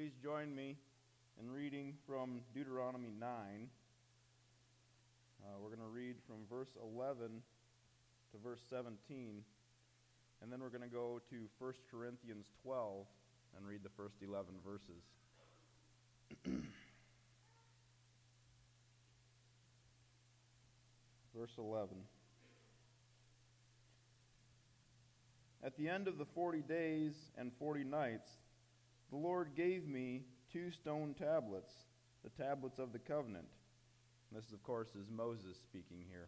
Please join me in reading from Deuteronomy 9. We're going to read from verse 11 to verse 17, and then we're going to go to 1 Corinthians 12 and read the first 11 verses. Verse 11. At the end of the 40 days and 40 nights, the Lord gave me 2 stone tablets, the tablets of the covenant. This, of course, is Moses speaking here.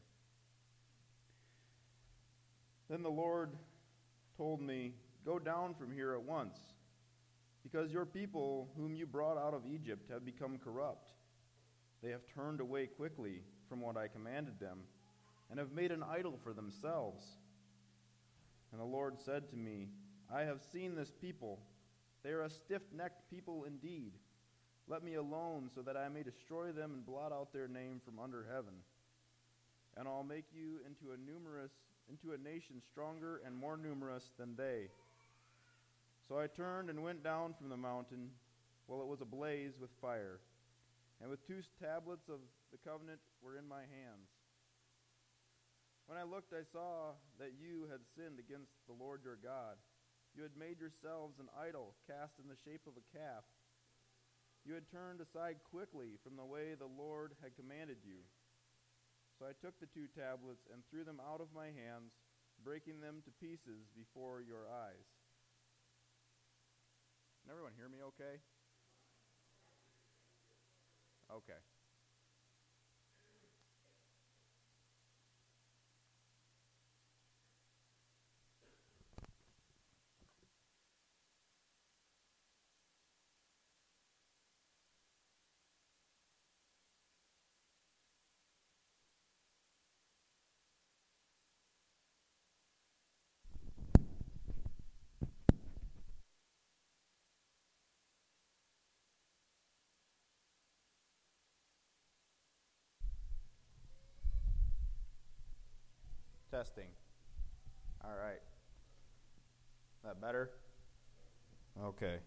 Then the Lord told me, "Go down from here at once, because your people whom you brought out of Egypt have become corrupt. They have turned away quickly from what I commanded them, and have made an idol for themselves." And the Lord said to me, "I have seen this people. They are a stiff-necked people indeed. Let me alone so that I may destroy them and blot out their name from under heaven. And I'll make you into a nation stronger and more numerous than they." So I turned and went down from the mountain while it was ablaze with fire, and with 2 tablets of the covenant were in my hands. When I looked, I saw that you had sinned against the Lord your God. You had made yourselves an idol cast in the shape of a calf. You had turned aside quickly from the way the Lord had commanded you. So I took the 2 tablets and threw them out of my hands, breaking them to pieces before your eyes. Can everyone hear me okay? Okay. Testing. All right. Is that better? Okay.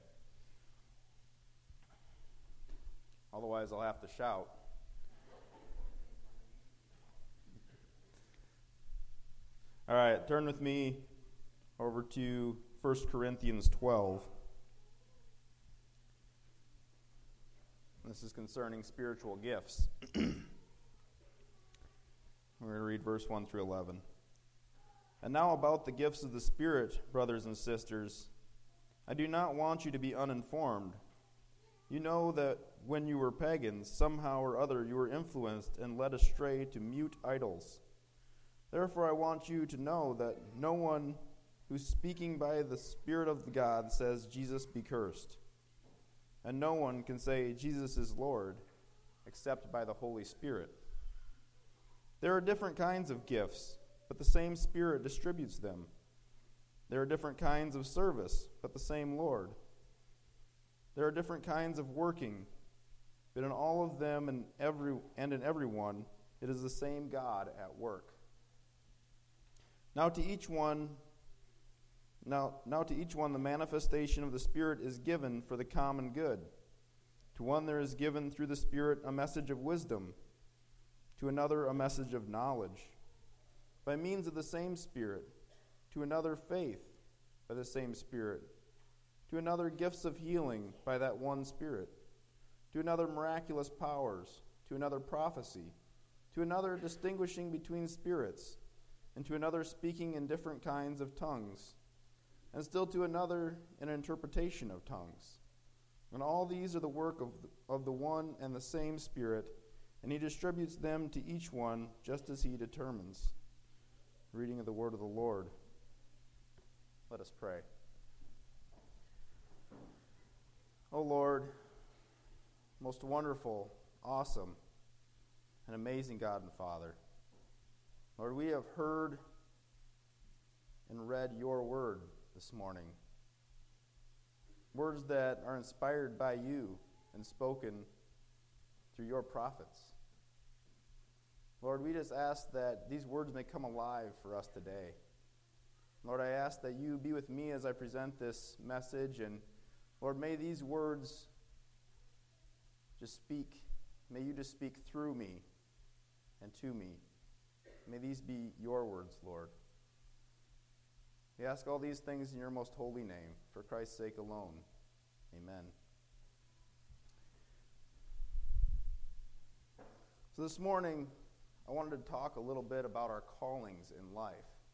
Otherwise, I'll have to shout. All right, turn with me over to 1 Corinthians 12. This is concerning spiritual gifts. We're going to read verse 1 through 11. "And now about the gifts of the Spirit, brothers and sisters, I do not want you to be uninformed. You know that when you were pagans, somehow or other you were influenced and led astray to mute idols. Therefore I want you to know that no one who's speaking by the Spirit of God says, 'Jesus be cursed.' And no one can say, 'Jesus is Lord,' except by the Holy Spirit. There are different kinds of gifts, but the same Spirit distributes them. There are different kinds of service, but the same Lord. There are different kinds of working, but in all of them and in everyone, it is the same God at work. Now to each one the manifestation of the Spirit is given for the common good. To one there is given through the Spirit a message of wisdom, to another a message of knowledge, by means of the same Spirit, to another faith by the same Spirit, to another gifts of healing by that one Spirit, to another miraculous powers, to another prophecy, to another distinguishing between spirits, and to another speaking in different kinds of tongues, and still to another an interpretation of tongues. And all these are the work of the one and the same Spirit, and he distributes them to each one just as he determines." Reading of the word of the Lord. Let us pray. O Lord, most wonderful, awesome, and amazing God and Father, Lord, we have heard and read your word this morning. Words that are inspired by you and spoken through your prophets. Lord, we just ask that these words may come alive for us today. Lord, I ask that you be with me as I present this message, and Lord, may these words may you just speak through me and to me. May these be your words, Lord. We ask all these things in your most holy name, for Christ's sake alone. Amen. So this morning, I wanted to talk a little bit about our callings in life.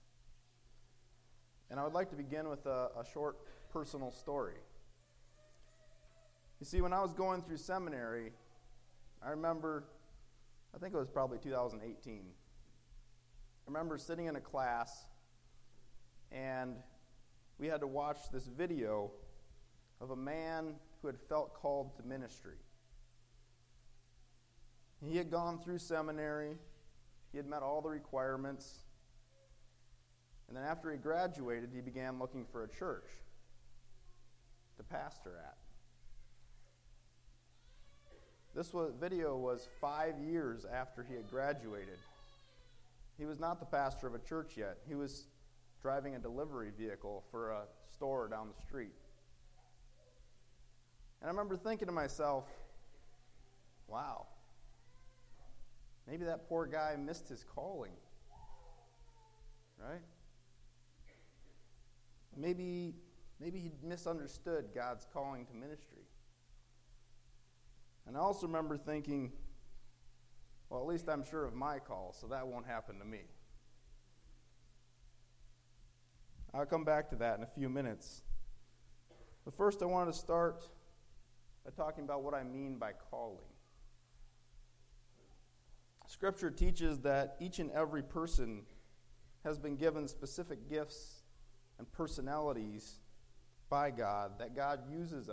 And I would like to begin with a short personal story. You see, when I was going through seminary, I think it was probably 2018. I remember sitting in a class, and we had to watch this video of a man who had felt called to ministry. He had gone through seminary, he had met all the requirements, and then after he graduated, he began looking for a church to pastor at. This video was 5 years after he had graduated. He was not the pastor of a church yet. He was driving a delivery vehicle for a store down the street. And I remember thinking to myself, wow, maybe that poor guy missed his calling, right? Maybe he misunderstood God's calling to ministry. And I also remember thinking, well, at least I'm sure of my call, so that won't happen to me. I'll come back to that in a few minutes. But first, I wanted to start by talking about what I mean by calling. Scripture teaches that each and every person has been given specific gifts and personalities by God that God uses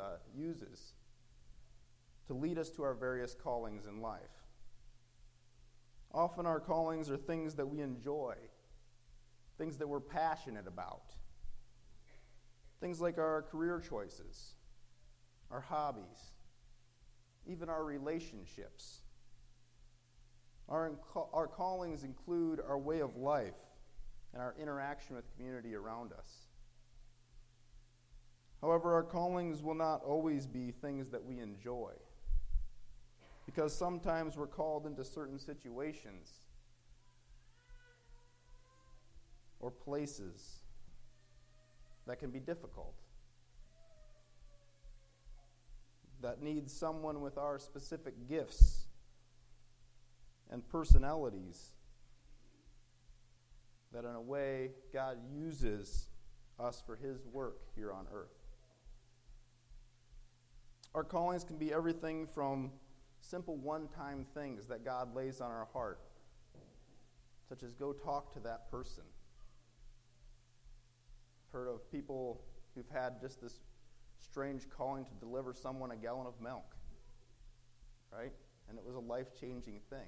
to lead us to our various callings in life. Often our callings are things that we enjoy, things that we're passionate about, things like our career choices, our hobbies, even our relationships. Our callings include our way of life and our interaction with community around us. However, our callings will not always be things that we enjoy, because sometimes we're called into certain situations or places that can be difficult, that need someone with our specific gifts and personalities, that in a way God uses us for his work here on earth. Our callings can be everything from simple one-time things that God lays on our heart, such as go talk to that person. I've heard of people who've had just this strange calling to deliver someone a gallon of milk, right? And it was a life-changing thing.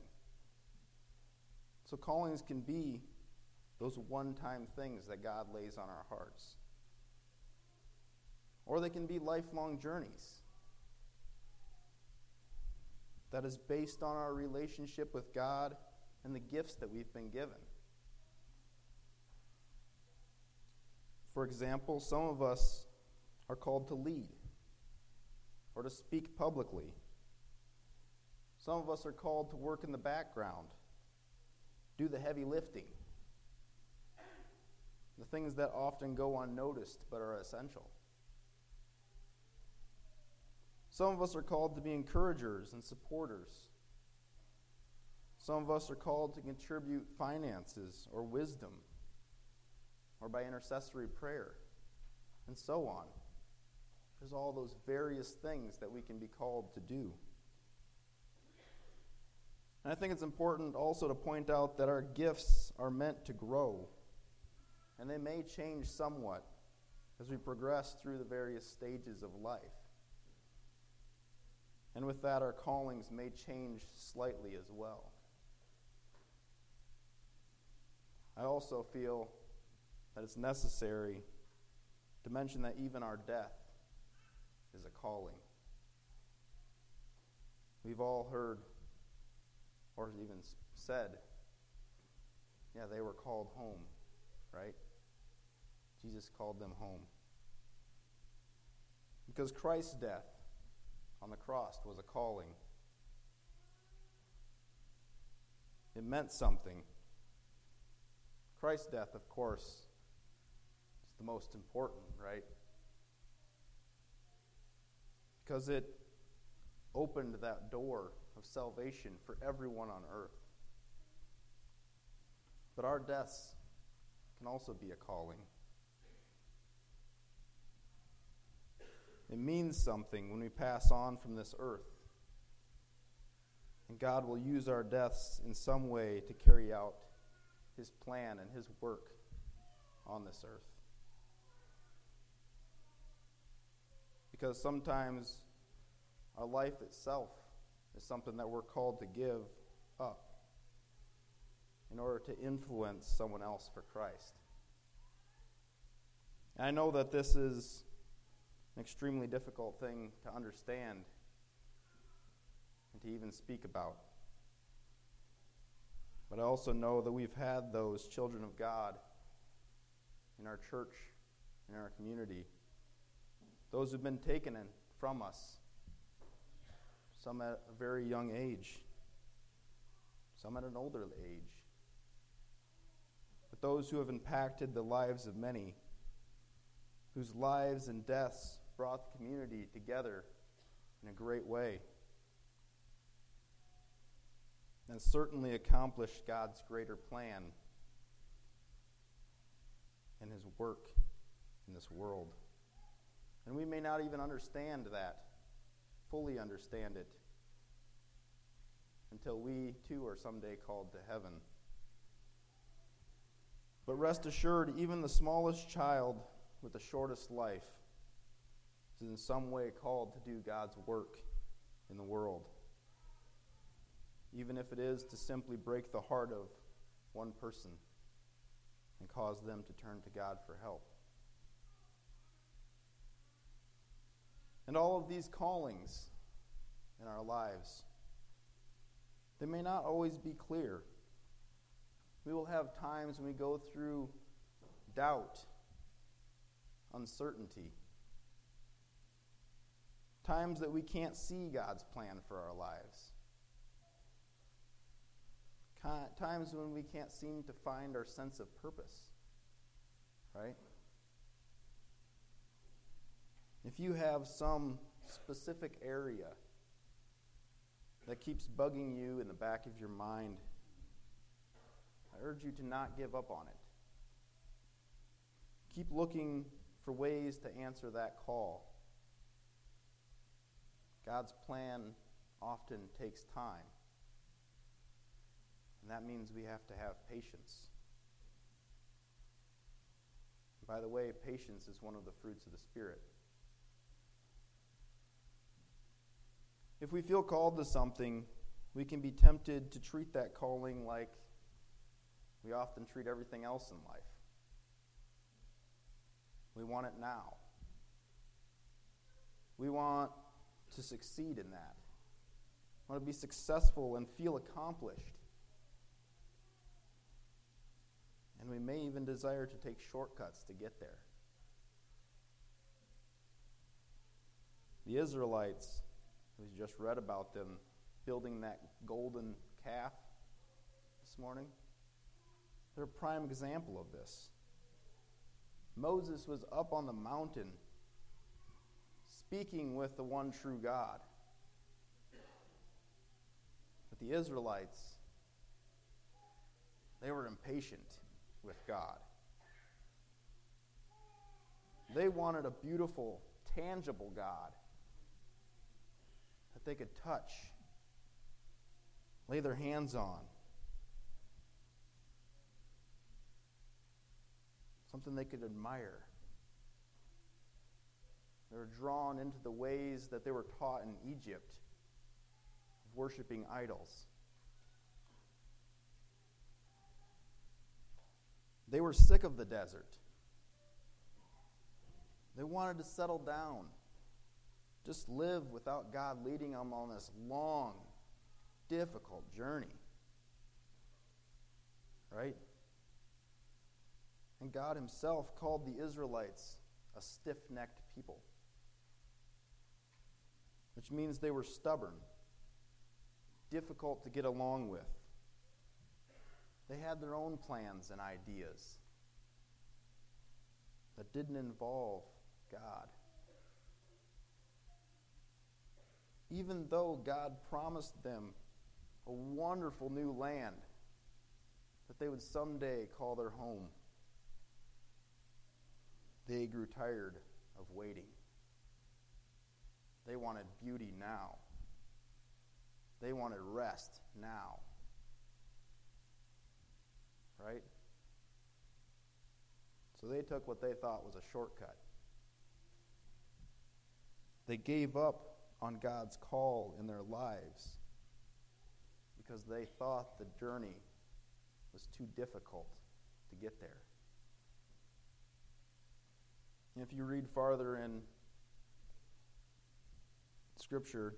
So callings can be those one-time things that God lays on our hearts. Or they can be lifelong journeys that is based on our relationship with God and the gifts that we've been given. For example, some of us are called to lead or to speak publicly. Some of us are called to work in the background, do the heavy lifting, the things that often go unnoticed but are essential. Some of us are called to be encouragers and supporters. Some of us are called to contribute finances or wisdom, or by intercessory prayer, and so on. There's all those various things that we can be called to do. And I think it's important also to point out that our gifts are meant to grow, and they may change somewhat as we progress through the various stages of life. And with that, our callings may change slightly as well. I also feel that it's necessary to mention that even our death is a calling. We've all heard, or even said, yeah, they were called home, right? Jesus called them home. Because Christ's death on the cross was a calling meant something. Christ's death, of course, is the most important, right? Because it opened that door of salvation for everyone on earth. But our deaths can also be a calling. It means something when we pass on from this earth. And God will use our deaths in some way to carry out His plan and His work on this earth. Because sometimes our life itself is something that we're called to give up in order to influence someone else for Christ. And I know that this is an extremely difficult thing to understand and to even speak about. But I also know that we've had those children of God in our church, in our community, those who've been taken from us, some at a very young age, some at an older age, but those who have impacted the lives of many, whose lives and deaths brought the community together in a great way, and certainly accomplished God's greater plan and His work in this world. And we may not even understand that, fully understand it, until we too are someday called to heaven. But rest assured, even the smallest child with the shortest life is in some way called to do God's work in the world, even if it is to simply break the heart of one person and cause them to turn to God for help. And all of these callings in our lives, they may not always be clear. We will have times when we go through doubt, uncertainty, times that we can't see God's plan for our lives, times when we can't seem to find our sense of purpose, right? If you have some specific area that keeps bugging you in the back of your mind, I urge you to not give up on it. Keep looking for ways to answer that call. God's plan often takes time, and that means we have to have patience. And by the way, patience is one of the fruits of the Spirit. If we feel called to something, we can be tempted to treat that calling like we often treat everything else in life. We want it now. We want to succeed in that. We want to be successful and feel accomplished. And we may even desire to take shortcuts to get there. The Israelites, we just read about them building that golden calf this morning. They're a prime example of this. Moses was up on the mountain speaking with the one true God. But the Israelites, they were impatient with God. They wanted a beautiful, tangible God that they could touch, lay their hands on. Something they could admire. They were drawn into the ways that they were taught in Egypt of worshiping idols. They were sick of the desert. They wanted to settle down, just live without God leading them on this long, difficult journey. Right? And God Himself called the Israelites a stiff-necked people, which means they were stubborn, difficult to get along with. They had their own plans and ideas that didn't involve God. Even though God promised them a wonderful new land that they would someday call their home, they grew tired of waiting. They wanted beauty now. They wanted rest now. Right? So they took what they thought was a shortcut. They gave up on God's call in their lives because they thought the journey was too difficult to get there. And if you read farther in Scripture,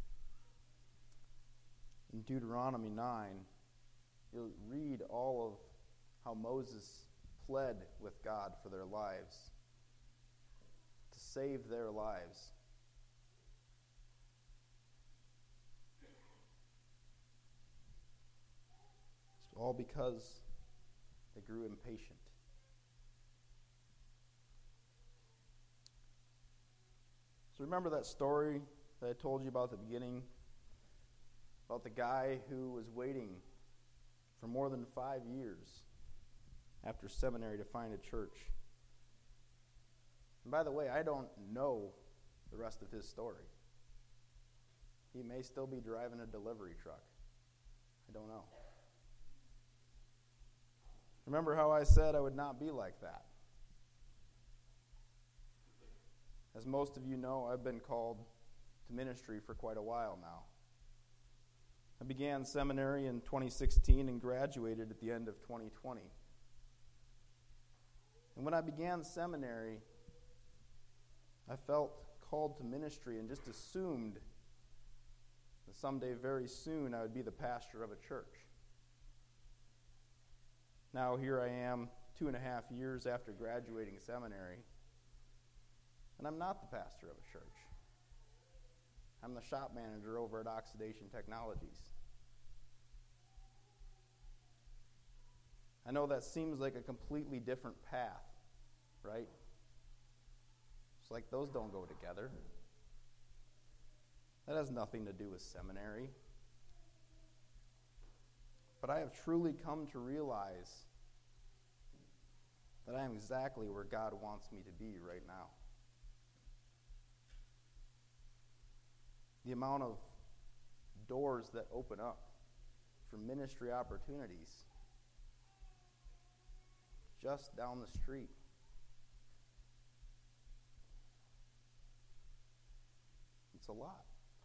in Deuteronomy 9, you'll read all of how Moses pled with God for their lives, to save their lives. It's all because they grew impatient. So remember that story that I told you about at the beginning, about the guy who was waiting for more than 5 years after seminary to find a church. And by the way, I don't know the rest of his story. He may still be driving a delivery truck. I don't know. Remember how I said I would not be like that? As most of you know, I've been called to ministry for quite a while now. I began seminary in 2016 and graduated at the end of 2020. And when I began seminary, I felt called to ministry and just assumed that someday, very soon, I would be the pastor of a church. Now here I am, 2.5 years after graduating seminary, and I'm not the pastor of a church. I'm the shop manager over at Oxidation Technologies. I know that seems like a completely different path, right? It's like those don't go together. That has nothing to do with seminary. But I have truly come to realize that I am exactly where God wants me to be right now. The amount of doors that open up for ministry opportunities just down the street. It's a lot.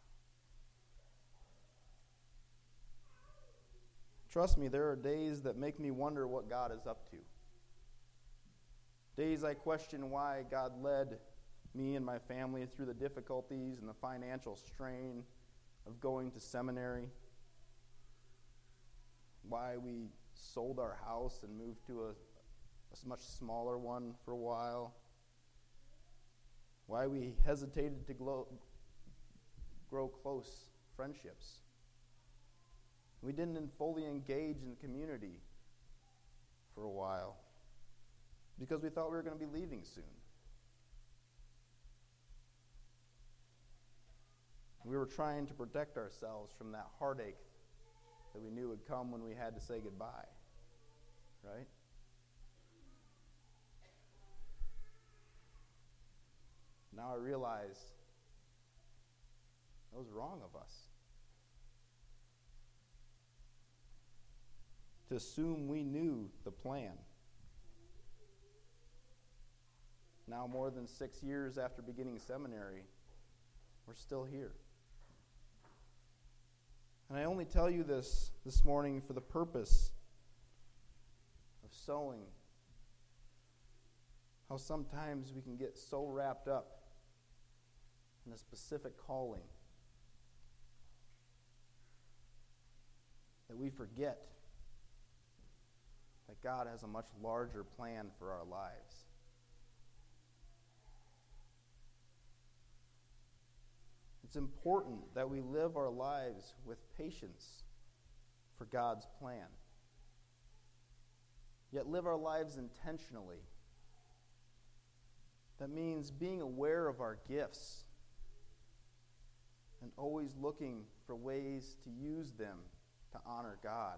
Trust me, there are days that make me wonder what God is up to. Days I question why God led me and my family through the difficulties and the financial strain of going to seminary. Why we sold our house and moved to a much smaller one for a while. Why we hesitated to grow close friendships. We didn't fully engage in community for a while because we thought we were going to be leaving soon. We were trying to protect ourselves from that heartache that we knew would come when we had to say goodbye, right? Now I realize that was wrong of us. To assume we knew the plan. Now, more than 6 years after beginning seminary, we're still here. And I only tell you this morning for the purpose of showing how sometimes we can get so wrapped up in a specific calling that we forget that God has a much larger plan for our lives. It's important that we live our lives with patience for God's plan. yet live our lives intentionally. That means being aware of our gifts and always looking for ways to use them to honor God.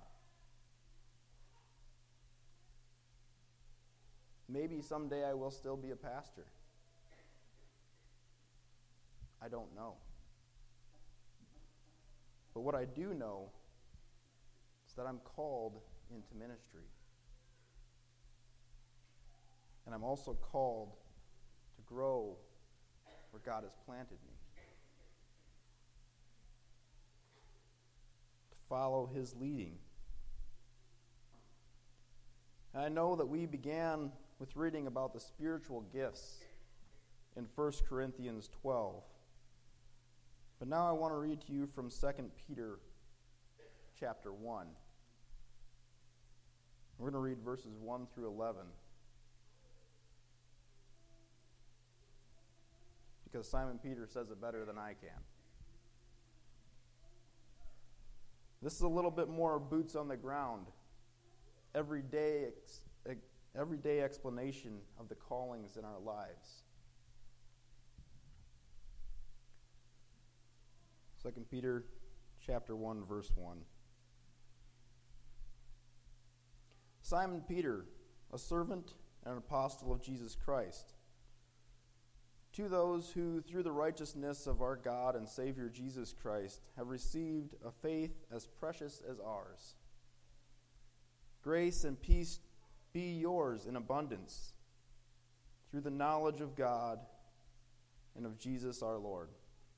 Maybe someday I will still be a pastor. I don't know. But what I do know is that I'm called into ministry. And I'm also called to grow where God has planted me. To follow his leading. And I know that we began with reading about the spiritual gifts in 1 Corinthians 12. But now I want to read to you from 2 Peter chapter 1. We're going to read verses 1 through 11. Because Simon Peter says it better than I can. This is a little bit more boots on the ground, everyday explanation of the callings in our lives. 2 Peter chapter 1, verse 1. Simon Peter, a servant and an apostle of Jesus Christ, to those who, through the righteousness of our God and Savior Jesus Christ, have received a faith as precious as ours. Grace and peace be yours in abundance, through the knowledge of God and of Jesus our Lord.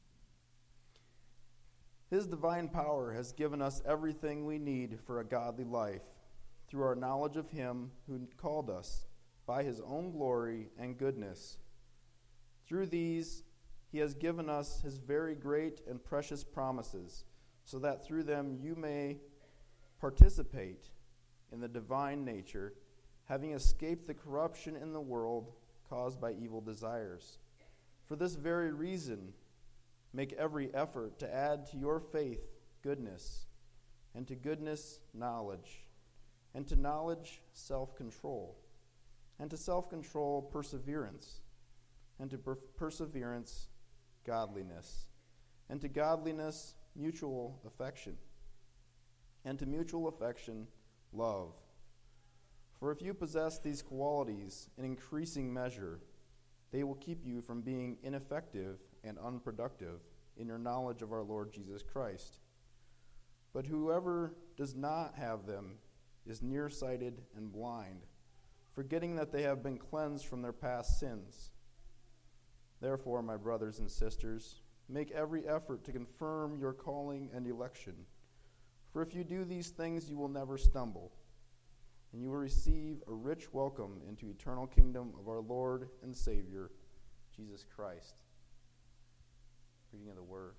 His divine power has given us everything we need for a godly life, through our knowledge of him who called us by his own glory and goodness. Through these, he has given us his very great and precious promises, so that through them you may participate in the divine nature, having escaped the corruption in the world caused by evil desires. For this very reason, make every effort to add to your faith goodness, and to goodness knowledge, and to knowledge self-control, and to self-control perseverance, and to perseverance godliness, and to godliness mutual affection, and to mutual affection love. For if you possess these qualities in increasing measure, they will keep you from being ineffective and unproductive in your knowledge of our Lord Jesus Christ. But whoever does not have them is nearsighted and blind, forgetting that they have been cleansed from their past sins. Therefore, my brothers and sisters, make every effort to confirm your calling and election. For if you do these things, you will never stumble, and you will receive a rich welcome into eternal kingdom of our Lord and Savior, Jesus Christ. Reading of the Word.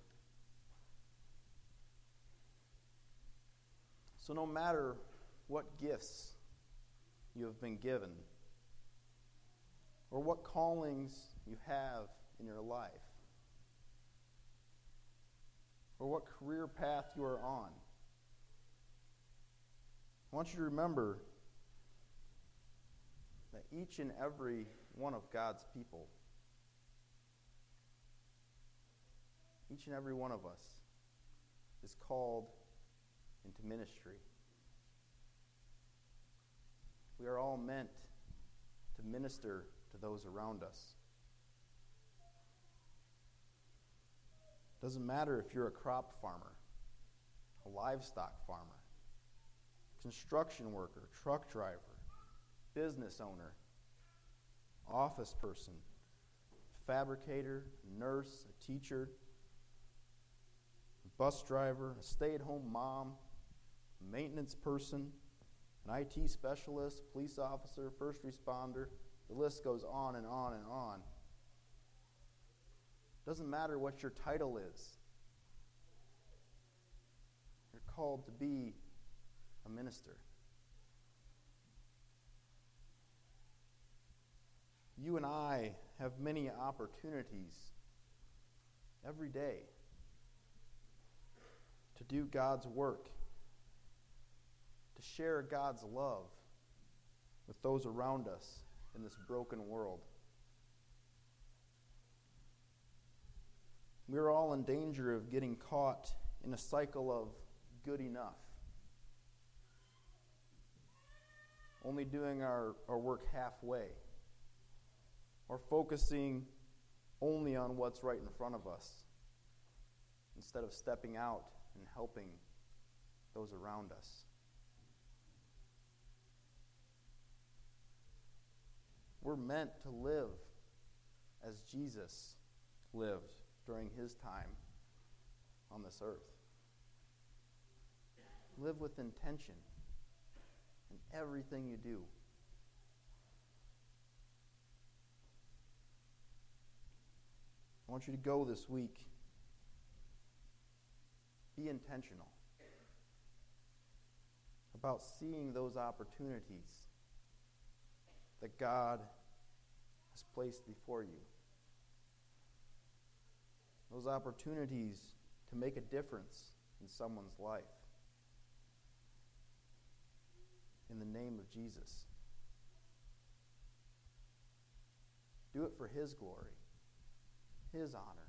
So no matter what gifts you have been given, or what callings you have in your life, or what career path you are on, I want you to remember that each and every one of God's people, each and every one of us, is called into ministry. We are all meant to minister to those around us. Doesn't matter if you're a crop farmer, a livestock farmer, construction worker, truck driver, business owner, office person, fabricator, nurse, a teacher, a bus driver, a stay-at-home mom, a maintenance person, an IT specialist, police officer, first responder. The list goes on and on and on. Doesn't matter what your title is. You're called to be a minister. You and I have many opportunities every day to do God's work, to share God's love, with those around us in this broken world. We're all in danger of getting caught in a cycle of good enough. Only doing our work halfway, or focusing only on what's right in front of us, instead of stepping out and helping those around us. We're meant to live as Jesus lived during his time on this earth. Live with intention in everything you do. I want you to go this week. Be intentional about seeing those opportunities that God has placed before you. Those opportunities to make a difference in someone's life. In the name of Jesus. Do it for his glory, his honor.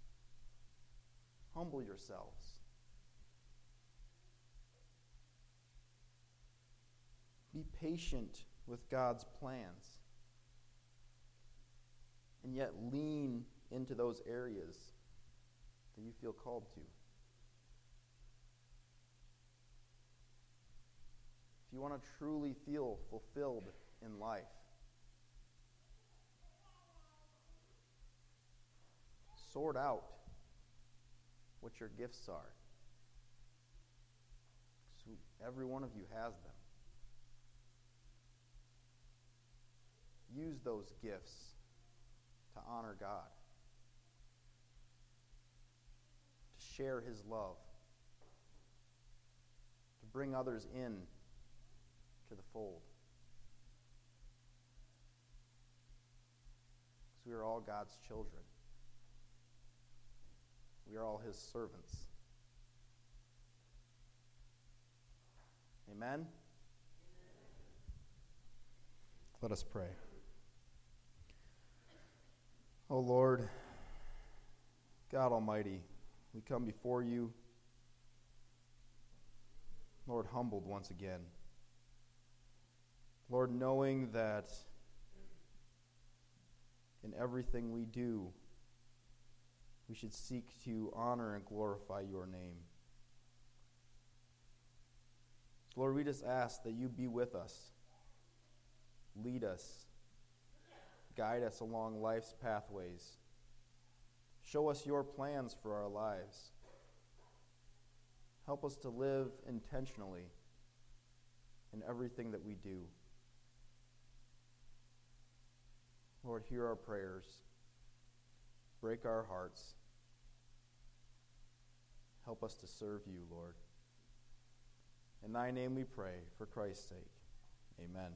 Humble yourselves. Be patient with God's plans. And yet lean into those areas that you feel called to. If you want to truly feel fulfilled in life, sort out what your gifts are. So every one of you has them. Use those gifts to honor God, to share his love, to bring others in to the fold. Because we are all God's children. We are all his servants. Amen? Let us pray. Oh Lord, God Almighty, we come before you, Lord, humbled once again. Lord, knowing that in everything we do, we should seek to honor and glorify your name. Lord, we just ask that you be with us, lead us, guide us along life's pathways. Show us your plans for our lives. Help us to live intentionally in everything that we do. Lord, hear our prayers. Break our hearts. Help us to serve you, Lord. In thy name we pray, for Christ's sake. Amen.